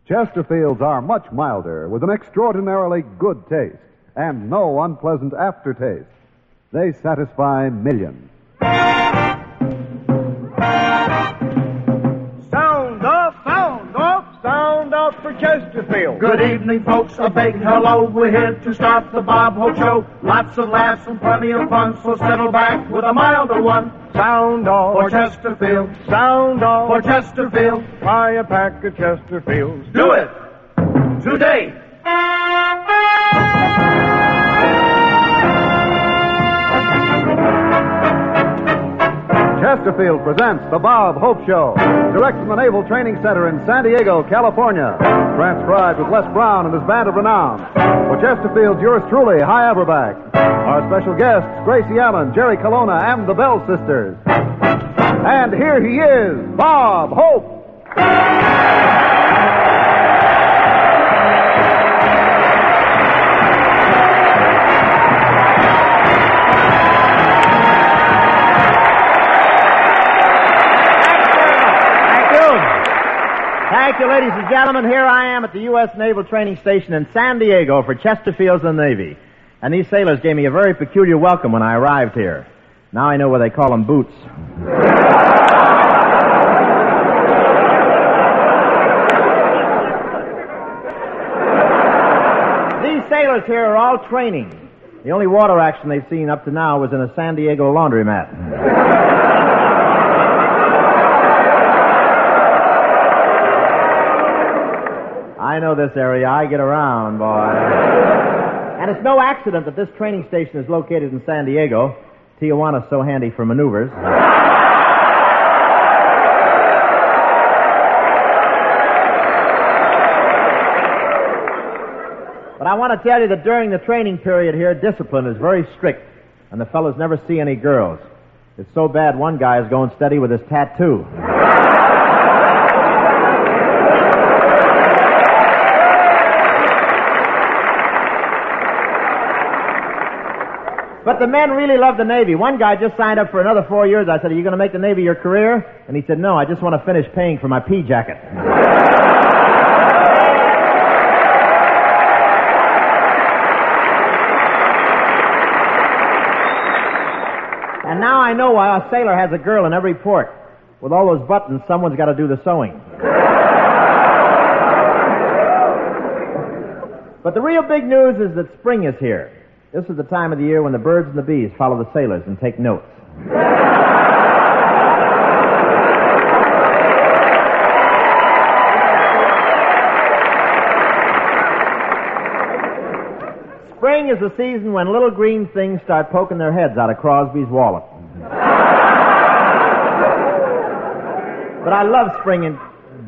Chesterfields are much milder, with an extraordinarily good taste and no unpleasant aftertaste. They satisfy millions. Sound off, sound off, sound off for Chesterfield. Good evening, folks. A big hello. We're here to start the Bob Hope Show. Lots of laughs and plenty of fun, so settle back with a milder one. Sound off For Chesterfield. Sound off For Chesterfield. Buy a pack of Chesterfields. Do it today. Chesterfield presents the Bob Hope Show, direct from the Naval Training Center in San Diego, California. Transcribed with Les Brown and his band of renown. For Chesterfield's yours truly, Hy Averback. Our special guests, Gracie Allen, Jerry Colonna, and the Bell Sisters. And here he is, Bob Hope. Thank you, ladies and gentlemen. Here I am at the U.S. Naval Training Station in San Diego for Chesterfield's and the Navy. And these sailors gave me a very peculiar welcome when I arrived here. Now I know why they call them boots. These sailors here are all training. The only water action they've seen up to now was in a San Diego laundromat. I know this area. I get around, boy. And it's no accident that this training station is located in San Diego. Tijuana's so handy for maneuvers. But I want to tell you that during the training period here, discipline is very strict, and the fellows never see any girls. It's so bad one guy is going steady with his tattoo. But the men really love the Navy. One guy just signed up for another 4 years. I said, "Are you going to make the Navy your career?" And he said, "No, I just want to finish paying for my pea jacket." And now I know why a sailor has a girl in every port. With all those buttons, someone's got to do the sewing. But the real big news is that spring is here. This is the time of the year when the birds and the bees follow the sailors and take notes. Spring is the season when little green things start poking their heads out of Crosby's wallet. But I love spring and...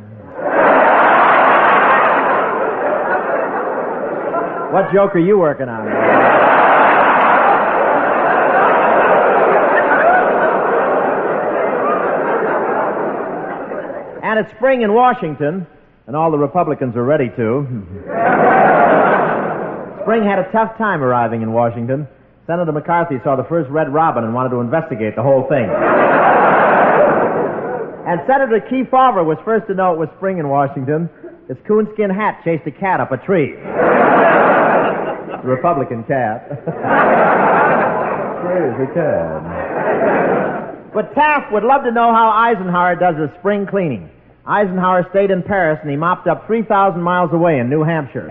What joke are you working on? And it's spring in Washington, and all the Republicans are ready to. Spring had a tough time arriving in Washington. Senator McCarthy saw the first red robin and wanted to investigate the whole thing. And Senator Kefauver was first to know it was spring in Washington. His coonskin hat chased a cat up a tree. The Republican cat. Crazy cat. But Taft would love to know how Eisenhower does his spring cleaning. Eisenhower stayed in Paris and he mopped up 3,000 miles away in New Hampshire.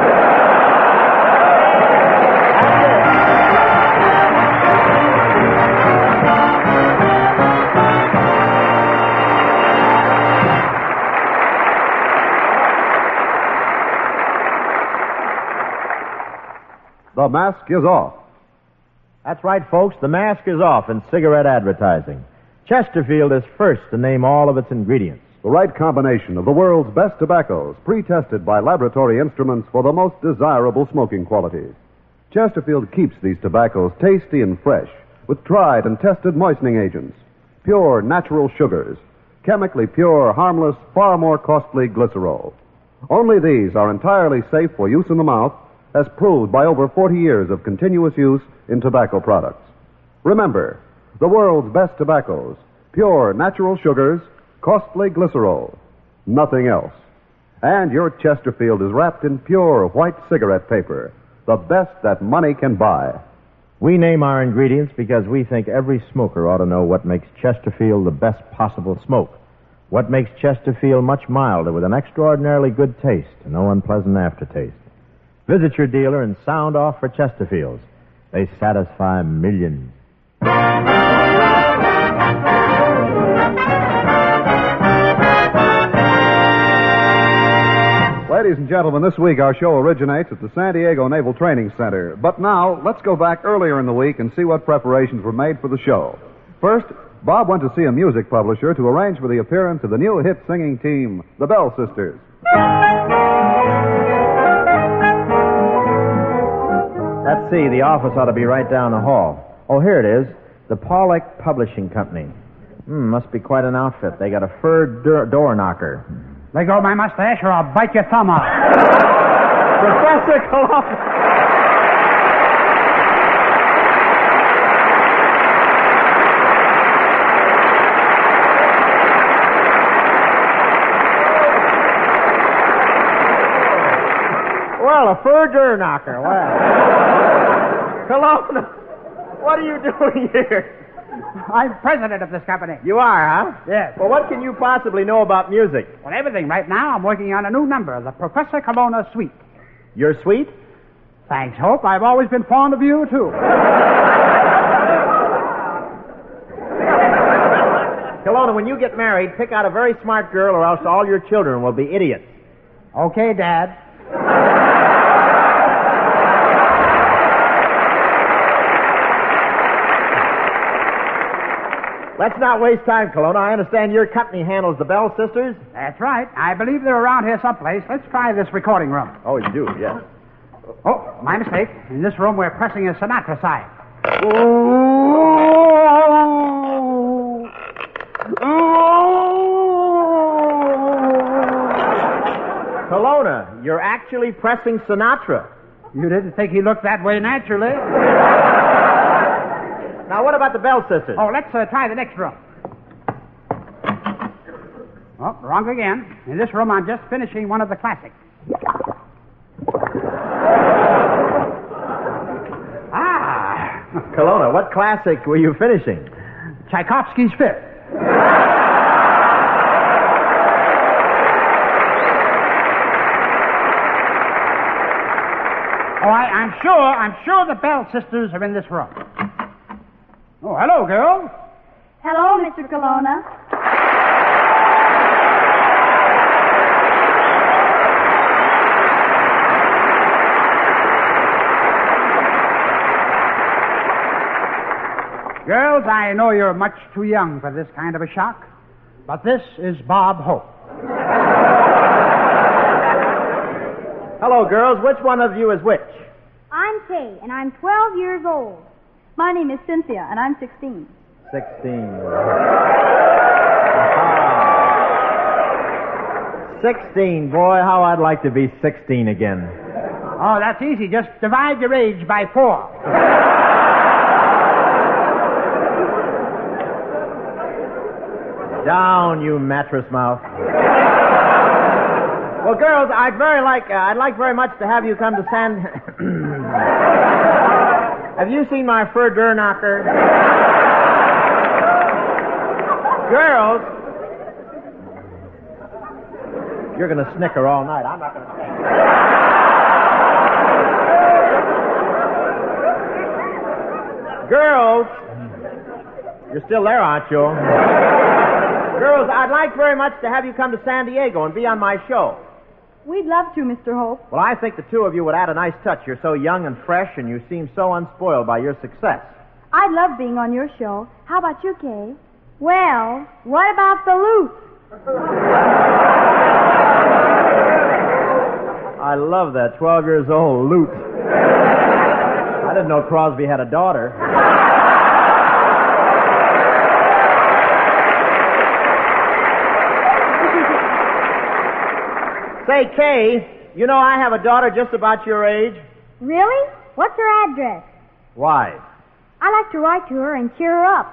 The mask is off. That's right, folks. The mask is off in cigarette advertising. Chesterfield is first to name all of its ingredients. The right combination of the world's best tobaccos, pre-tested by laboratory instruments for the most desirable smoking qualities. Chesterfield keeps these tobaccos tasty and fresh with tried and tested moistening agents, pure natural sugars, chemically pure, harmless, far more costly glycerol. Only these are entirely safe for use in the mouth, as proved by over 40 years of continuous use in tobacco products. Remember, the world's best tobaccos, pure natural sugars, costly glycerol, nothing else. And your Chesterfield is wrapped in pure white cigarette paper, the best that money can buy. We name our ingredients because we think every smoker ought to know what makes Chesterfield the best possible smoke. What makes Chesterfield much milder with an extraordinarily good taste and no unpleasant aftertaste. Visit your dealer and sound off for Chesterfields. They satisfy millions. Ladies and gentlemen, this week our show originates at the San Diego Naval Training Center. But now, let's go back earlier in the week and see what preparations were made for the show. First, Bob went to see a music publisher to arrange for the appearance of the new hit singing team, the Bell Sisters. Let's see, the office ought to be right down the hall. Oh, here it is. The Pollock Publishing Company. Must be quite an outfit. They got a fur door knocker. Let go of my mustache or I'll bite your thumb off. Professor Colonna. Well, a fur door knocker. Well. Colonna, what are you doing here? I'm president of this company. You are, huh? Yes. Well, what can you possibly know about music? Well, everything. Right now, I'm working on a new number, the Professor Colonna Suite. You're sweet? Thanks, Hope. I've always been fond of you, too. Colonna, when you get married, pick out a very smart girl or else all your children will be idiots. Okay, Dad. Let's not waste time, Colonna. I understand your company handles the Bell Sisters. That's right. I believe they're around here someplace. Let's try this recording room. Oh, you do, yes. Oh, my mistake. In this room, we're pressing a Sinatra side. Colonna, you're actually pressing Sinatra. You didn't think he looked that way naturally? Now, what about the Bell Sisters? Oh, let's try the next room. Oh, wrong again. In this room, I'm just finishing one of the classics. Colonna, what classic were you finishing? Tchaikovsky's Fifth. Oh, I'm sure the Bell Sisters are in this room. Oh, hello, girls. Hello, Mr. Colonna. Girls, I know you're much too young for this kind of a shock, but this is Bob Hope. Hello, girls. Which one of you is which? I'm Kay, and I'm 12 years old. My name is Cynthia, and I'm 16. 16. 16. Boy, how I'd like to be 16 again. Oh, that's easy. Just divide your age by 4. Down, you mattress mouth. Well, girls, I'd like very much to have you come to San... Have you seen my fur door knocker? Girls, you're going to snicker all night. I'm not going to stand. Girls, you're still there, aren't you? Girls, I'd like very much to have you come to San Diego and be on my show. We'd love to, Mr. Hope. Well, I think the two of you would add a nice touch. You're so young and fresh, and you seem so unspoiled by your success. I'd love being on your show. How about you, Kay? Well, what about the loot? I love that 12 years old loot. I didn't know Crosby had a daughter. Say, Kay, you know I have a daughter just about your age. Really? What's her address? Why? I like to write to her and cheer her up.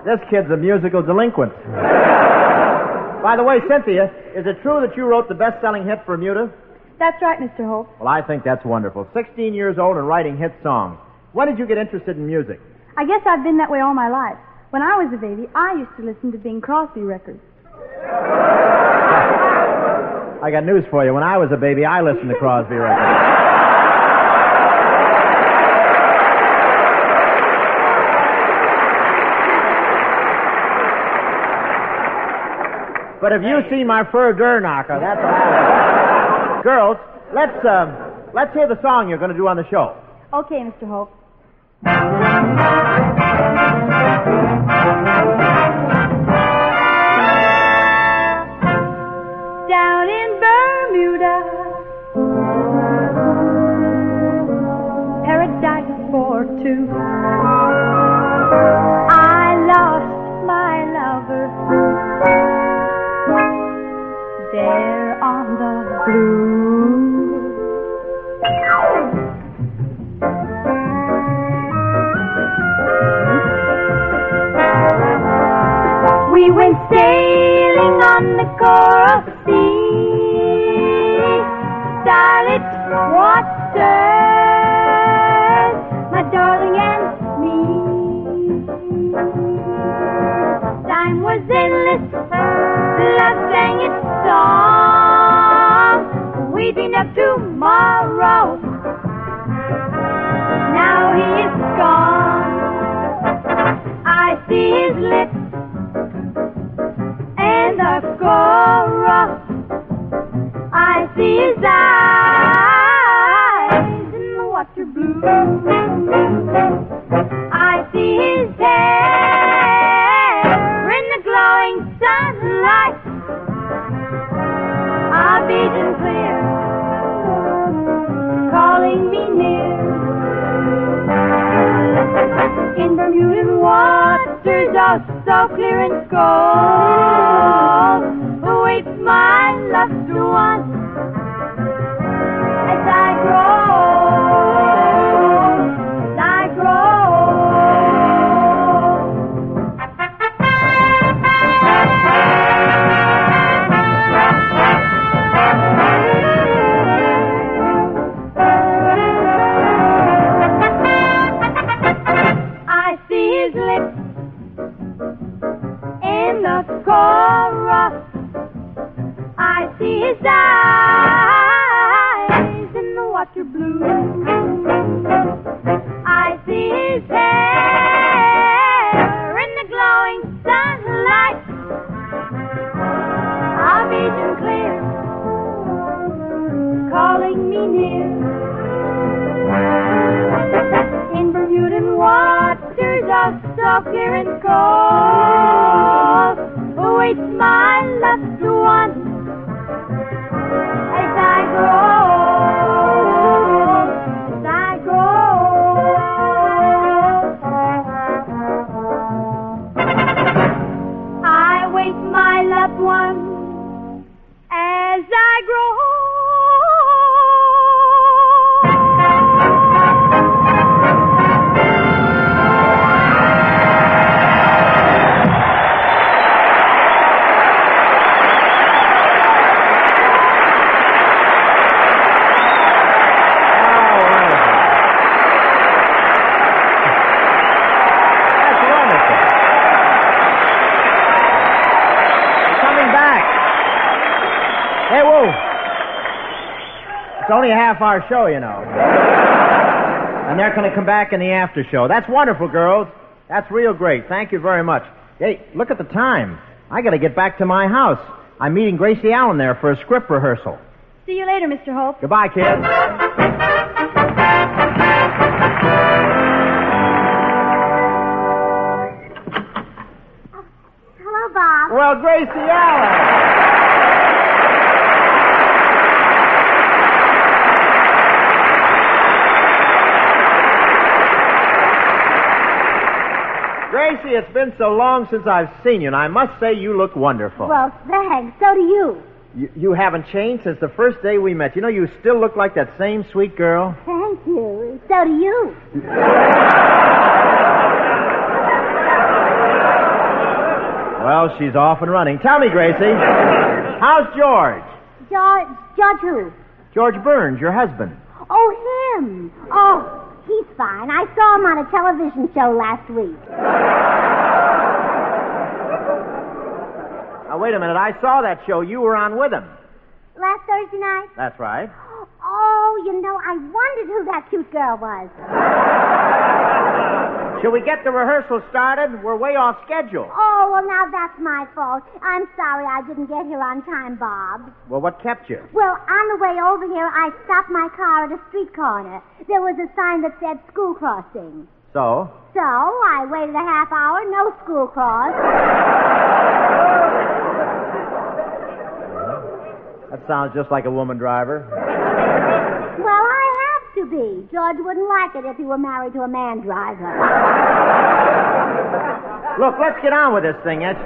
This kid's a musical delinquent. By the way, Cynthia, is it true that you wrote the best-selling hit for Bermuda? That's right, Mr. Hope. Well, I think that's wonderful. 16 years old and writing hit songs. When did you get interested in music? I guess I've been that way all my life. When I was a baby, I used to listen to Bing Crosby records. I got news for you. When I was a baby, I listened to Crosby records. But have you seen my fur door knocker? That's what I... Girls, let's hear the song you're going to do on the show. Okay, Mr. Hope. Down in Bermuda, paradise for two, I lost my lover there on the blue. We went sailing on the coral sea, starlit waters, my darling and me. Time was endless, love sang its song. We dreamed of tomorrow. Now he is gone. I see his lips and the chorus. I see his eyes in the water blue. I see his hair in the glowing sunlight. A vision clear, calling me near. In Bermudan waters, oh so clear and cold, awaits my loved one as I I see his lips in the chorus. I see his eyes in the water blue. I see his hair in the glowing sunlight. A vision clear, calling me near. In Bermudan waters, oh so clear and cold, awaits my loved one as I go. I wait my loved one as I grow. Hey, whoa. It's only a half-hour show, you know. And they're going to come back in the after show. That's wonderful, girls. That's real great. Thank you very much. Hey, look at the time. I got to get back to my house. I'm meeting Gracie Allen there for a script rehearsal. See you later, Mr. Hope. Goodbye, kids. Hello, Bob. Well, Gracie Allen. Gracie, it's been so long since I've seen you, and I must say you look wonderful. Well, thanks. So do you. You haven't changed since the first day we met. You know, you still look like that same sweet girl. Thank you. So do you. Well, she's off and running. Tell me, Gracie, how's George? George who? George Burns, your husband. Oh, him. Oh, he's fine. I saw him on a television show last week. Now, wait a minute. I saw that show. You were on with him. Last Thursday night? That's right. Oh, I wondered who that cute girl was. Shall we get the rehearsal started? We're way off schedule. Oh, well, now that's my fault. I'm sorry I didn't get here on time, Bob. Well, what kept you? Well, on the way over here, I stopped my car at a street corner. There was a sign that said school crossing. So? So, I waited a half hour, no school cross. That sounds just like a woman driver. Well, I have to be. George wouldn't like it if he were married to a man driver. Look, let's get on with this thing. As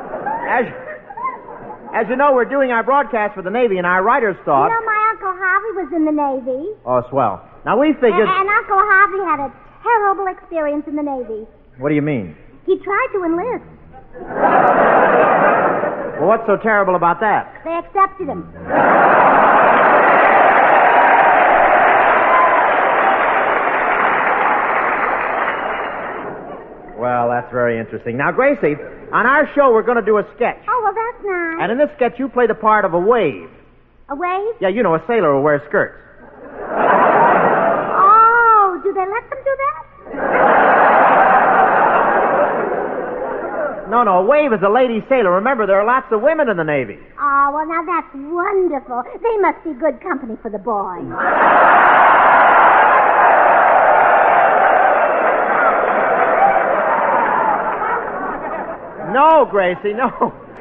you know, we're doing our broadcast for the Navy, and our writers thought... my Uncle Harvey was in the Navy. Oh, swell. Now, we figured... And Uncle Harvey had a terrible experience in the Navy. What do you mean? He tried to enlist. Well, what's so terrible about that? They accepted him. Well, that's very interesting. Now, Gracie, on our show, we're going to do a sketch. Oh, well, that's nice. And in this sketch, you play the part of a wave. A wave? Yeah, you know, a sailor who wears skirts. Oh, do they let them do that? No, a wave is a lady sailor. Remember, there are lots of women in the Navy. Oh, well, now that's wonderful. They must be good company for the boys. No, Gracie, no.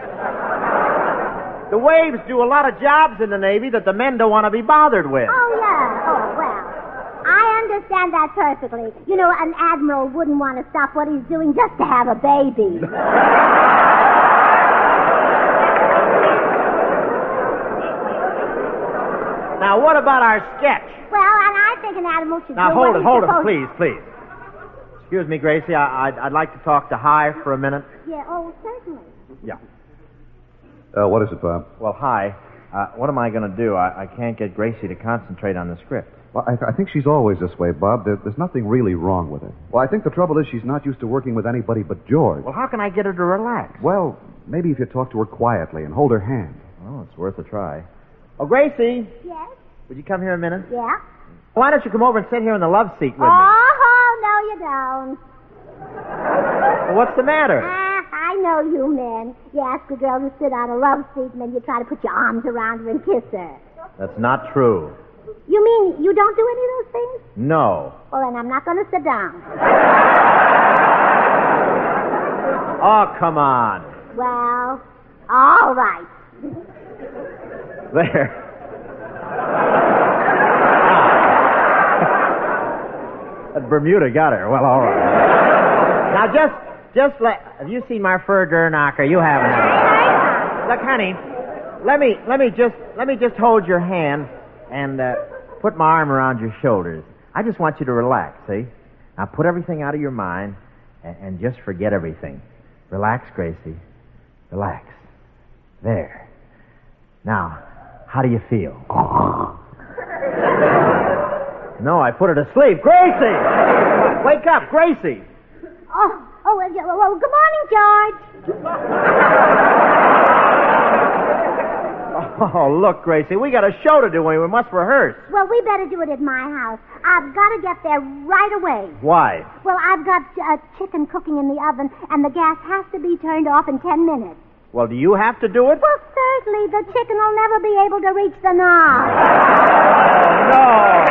The waves do a lot of jobs in the Navy that the men don't want to be bothered with. Oh, yeah. Oh, well. I understand that perfectly. An admiral wouldn't want to stop what he's doing just to have a baby. Now, what about our sketch? Well, and I think an admiral should Now, do hold what it, he's supposed please. Excuse me, Gracie. I'd like to talk to Hi for a minute. Yeah, oh, certainly. Yeah. What is it, Bob? Well, Hi. What am I going to do? I can't get Gracie to concentrate on the script. Well, I think she's always this way, Bob. There's nothing really wrong with her. Well, I think the trouble is she's not used to working with anybody but George. Well, how can I get her to relax? Well, maybe if you talk to her quietly and hold her hand. Oh, it's worth a try. Oh, Gracie, Yes? would you come here a minute? Yeah? Why don't you come over and sit here in the love seat with me? Oh, no, you don't. Well, what's the matter? I know you men. You ask a girl to sit on a love seat and then you try to put your arms around her and kiss her. That's not true. You mean you don't do any of those things? No. Well, then I'm not going to sit down. Oh, come on. Well, all right. There. That Bermuda got her. Well, all right. Now, just let... Have you seen my fur knocker? You haven't. Look, honey, let me just hold your hand and put my arm around your shoulders. I just want you to relax, see? Now, put everything out of your mind and just forget everything. Relax, Gracie. Relax. There. Now, how do you feel? No, I put her to sleep. Gracie! Wake up, Gracie! Well, good morning, George. Oh, look, Gracie, we got a show to do. We must rehearse. Well, we better do it at my house. I've got to get there right away. Why? Well, I've got chicken cooking in the oven, and the gas has to be turned off in 10 minutes. Well, do you have to do it? Well, certainly. The chicken will never be able to reach the knob. No!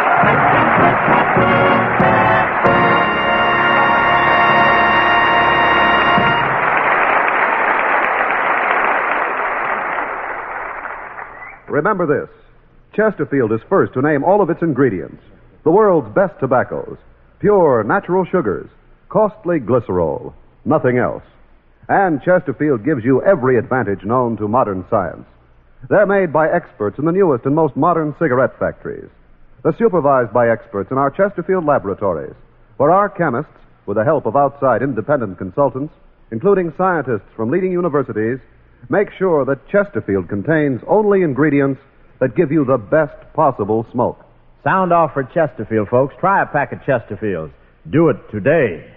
Remember this. Chesterfield is first to name all of its ingredients. The world's best tobaccos, pure natural sugars, costly glycerol, nothing else. And Chesterfield gives you every advantage known to modern science. They're made by experts in the newest and most modern cigarette factories. They're supervised by experts in our Chesterfield laboratories, where our chemists, with the help of outside independent consultants, including scientists from leading universities, make sure that Chesterfield contains only ingredients that give you the best possible smoke. Sound off for Chesterfield, folks. Try a pack of Chesterfields. Do it today.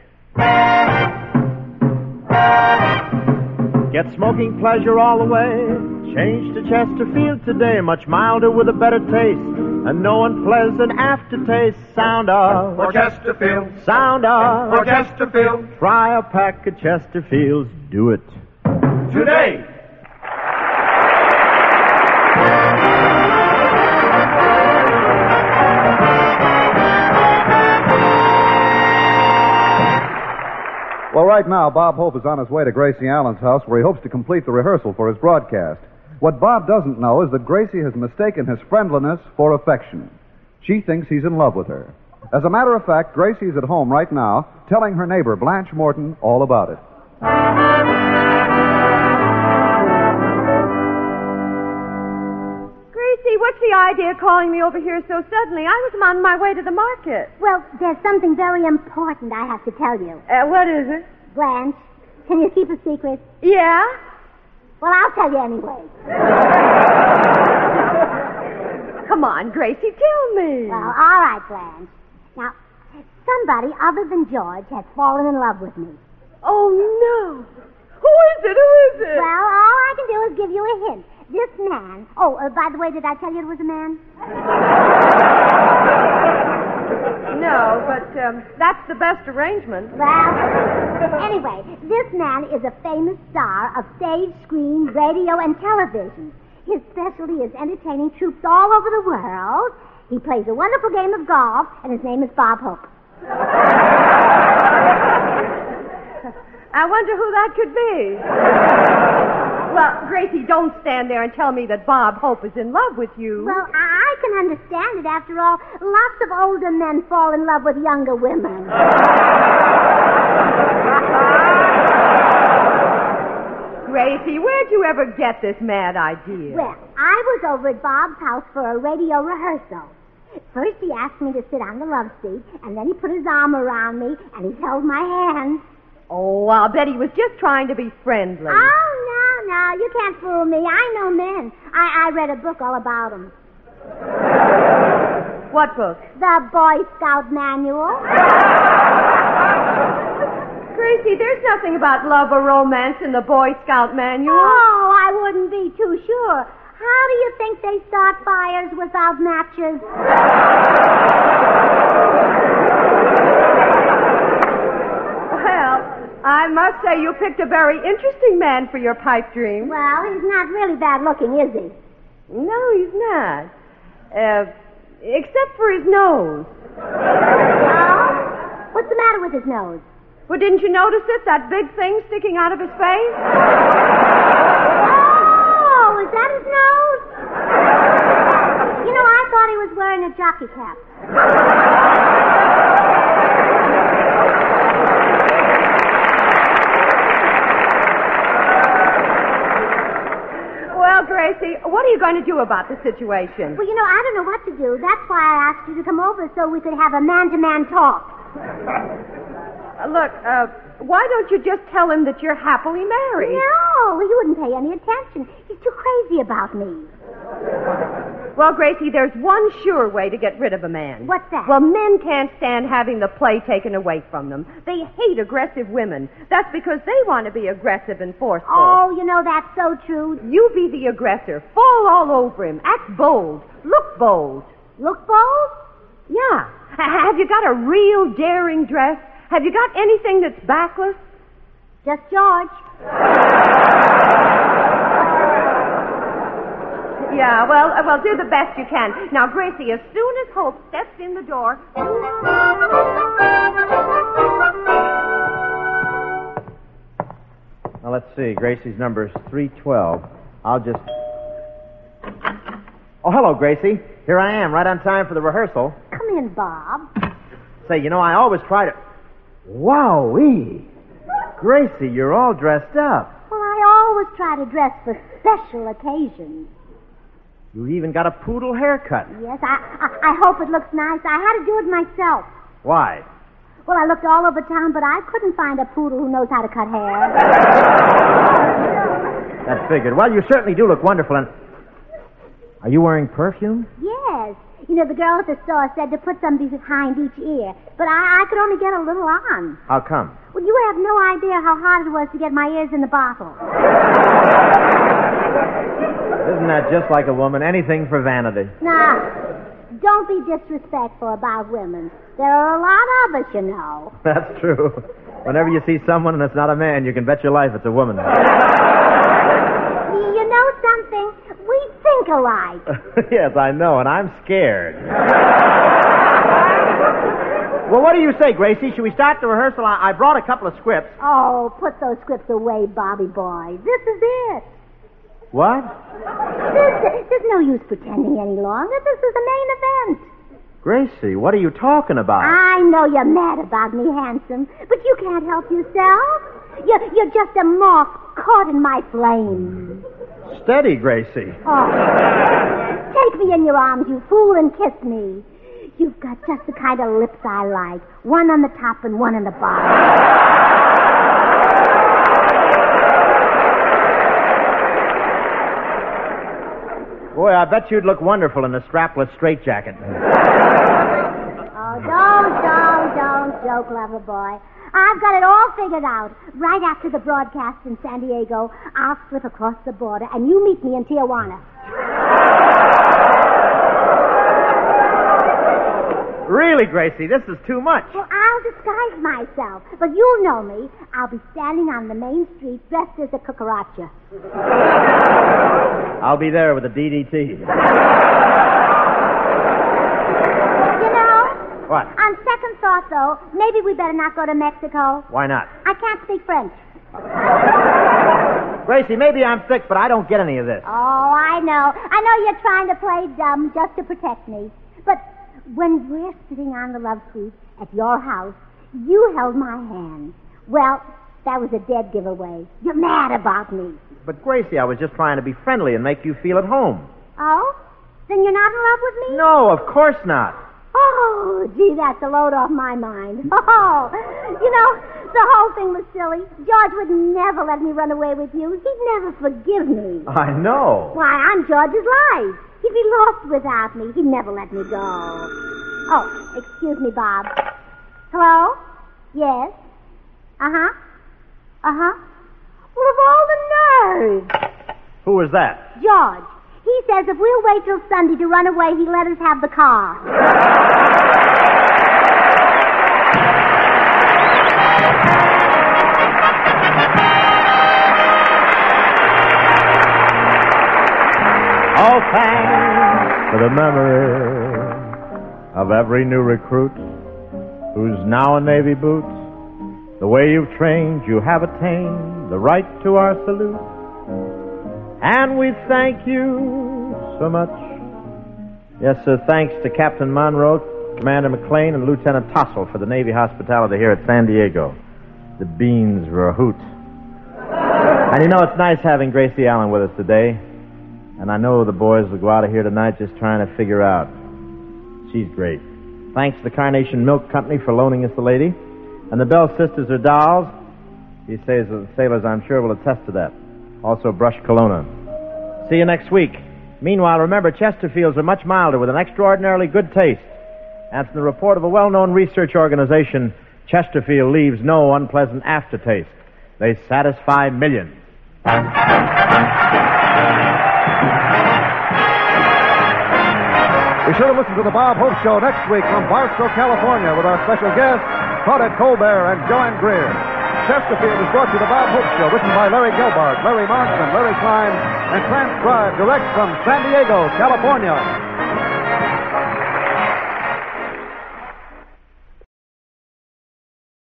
Get smoking pleasure all the way. Change to Chesterfield today. Much milder with a better taste. And no unpleasant aftertaste. Sound off For Chesterfield. Sound off For Chesterfield. Try a pack of Chesterfields. Do it Today. Well, right now, Bob Hope is on his way to Gracie Allen's house where he hopes to complete the rehearsal for his broadcast. What Bob doesn't know is that Gracie has mistaken his friendliness for affection. She thinks he's in love with her. As a matter of fact, Gracie's at home right now telling her neighbor, Blanche Morton, all about it. Gracie, what's the idea of calling me over here so suddenly? I was on my way to the market. Well, there's something very important I have to tell you. What is it? Blanche, can you keep a secret? Yeah? Well, I'll tell you anyway. Come on, Gracie, tell me. Well, all right, Blanche. Now, somebody other than George has fallen in love with me. Oh, no. Who is it? Who is it? Well, all I can do is give you a hint. This man... Oh, by the way, did I tell you it was a man? No, but that's the best arrangement. Well, anyway, this man is a famous star of stage, screen, radio, and television. His specialty is entertaining troops all over the world. He plays a wonderful game of golf, and his name is Bob Hope. I wonder who that could be. Well, Gracie, don't stand there and tell me that Bob Hope is in love with you. Well, I can understand it. After all, lots of older men fall in love with younger women. Gracie, where'd you ever get this mad idea? Well, I was over at Bob's house for a radio rehearsal. First, he asked me to sit on the love seat, and then he put his arm around me, and he held my hand. Oh, I'll bet he was just trying to be friendly. Oh, no, you can't fool me. I know men. I read a book all about them. What book? The Boy Scout Manual. Gracie, there's nothing about love or romance in the Boy Scout Manual. Oh, I wouldn't be too sure. How do you think they start fires without matches? Well, I must say you picked a very interesting man for your pipe dream. Well, he's not really bad looking, is he? No, he's not. Except for his nose. Oh? What's the matter with his nose? Well, didn't you notice it? That big thing sticking out of his face? Oh, is that his nose? You know, I thought he was wearing a jockey cap. Well, Gracie, what are you going to do about the situation? Well, you know, I don't know what to do. That's why I asked you to come over so we could have a man-to-man talk. Look, why don't you just tell him that you're happily married? No, he wouldn't pay any attention. He's too crazy about me. Well, Gracie, there's one sure way to get rid of a man. What's that? Well, men can't stand having the play taken away from them. They hate aggressive women. That's because they want to be aggressive and forceful. Oh, you know, that's so true. You be the aggressor. Fall all over him. Act bold. Look bold. Look bold? Yeah. Have you got a real daring dress? Have you got anything that's backless? Just George. Yeah, well, do the best you can. Now, Gracie, as soon as Hope steps in the door... Now, let's see. Gracie's number is 312. I'll just... Oh, hello, Gracie. Here I am, right on time for the rehearsal. Come in, Bob. Say, you know, I always try to... Wowee! Gracie, you're all dressed up. Well, I always try to dress for special occasions. You even got a poodle haircut. Yes, I hope it looks nice. I had to do it myself. Why? Well, I looked all over town, but I couldn't find a poodle who knows how to cut hair. That figured. Well, you certainly do look wonderful, and... Are you wearing perfume? Yes. You know, the girl at the store said to put some behind each ear, but I could only get a little on. How come? Well, you have no idea how hard it was to get my ears in the bottle. Isn't that just like a woman? Anything for vanity. Now, don't be disrespectful about women. There are a lot of us, you know. That's true. Whenever you see someone and it's not a man, you can bet your life it's a woman. You know something? We think alike. Yes, I know, and I'm scared. Well, what do you say, Gracie? Should we start the rehearsal? I brought a couple of scripts. Oh, put those scripts away, Bobby boy. This is it. What? There's no use pretending any longer. This is the main event. Gracie, what are you talking about? I know you're mad about me, handsome, but you can't help yourself. You're just a moth caught in my flame. Steady, Gracie. Oh, take me in your arms, you fool, and kiss me. You've got just the kind of lips I like. One on the top and one on the bottom. Boy, I bet you'd look wonderful in a strapless straitjacket. Oh, don't joke, lover boy. I've got it all figured out. Right after the broadcast in San Diego, I'll slip across the border, and you meet me in Tijuana. Really, Gracie, this is too much. Well, I'll disguise myself, but you'll know me. I'll be standing on the main street dressed as a cucaracha. I'll be there with a DDT. What? On second thought, though, maybe we better not go to Mexico. Why not? I can't speak French. Gracie, maybe I'm thick, but I don't get any of this. Oh, I know. I know you're trying to play dumb just to protect me. But when we're sitting on the love seat at your house, you held my hand. Well, that was a dead giveaway. You're mad about me. But, Gracie, I was just trying to be friendly and make you feel at home. Oh? Then you're not in love with me? No, of course not. Oh, gee, that's a load off my mind. Oh, you know, the whole thing was silly. George would never let me run away with you. He'd never forgive me. I know. Why, I'm George's life. He'd be lost without me. He'd never let me go. Oh, excuse me, Bob. Hello? Yes? Uh-huh. Uh-huh. Well, of all the nerves. Who was that? George. He says if we'll wait till Sunday to run away, he'll let us have the car. All thanks for the memory of every new recruit who's now in Navy boots. The way you've trained, you have attained the right to our salute. And we thank you so much. Yes, sir, thanks to Captain Monroe, Commander McLean, and Lieutenant Tossel for the Navy hospitality here at San Diego. The beans were a hoot. And you know, it's nice having Gracie Allen with us today. And I know the boys will go out of here tonight just trying to figure out. She's great. Thanks to the Carnation Milk Company for loaning us the lady. And the Bell sisters are dolls. He says the sailors, I'm sure, will attest to that. Also, Brush Kelowna. See you next week. Meanwhile, remember, Chesterfields are much milder with an extraordinarily good taste. And from the report of a well-known research organization, Chesterfield leaves no unpleasant aftertaste. They satisfy millions. Be sure to listen to the Bob Hope Show next week from Barstow, California, with our special guests, Claudette Colbert and Joanne Greer. Chesterfield is brought to the Bob Hope Show, written by Larry Gilbart, Larry Marks, and Larry Klein, and transcribed direct from San Diego, California.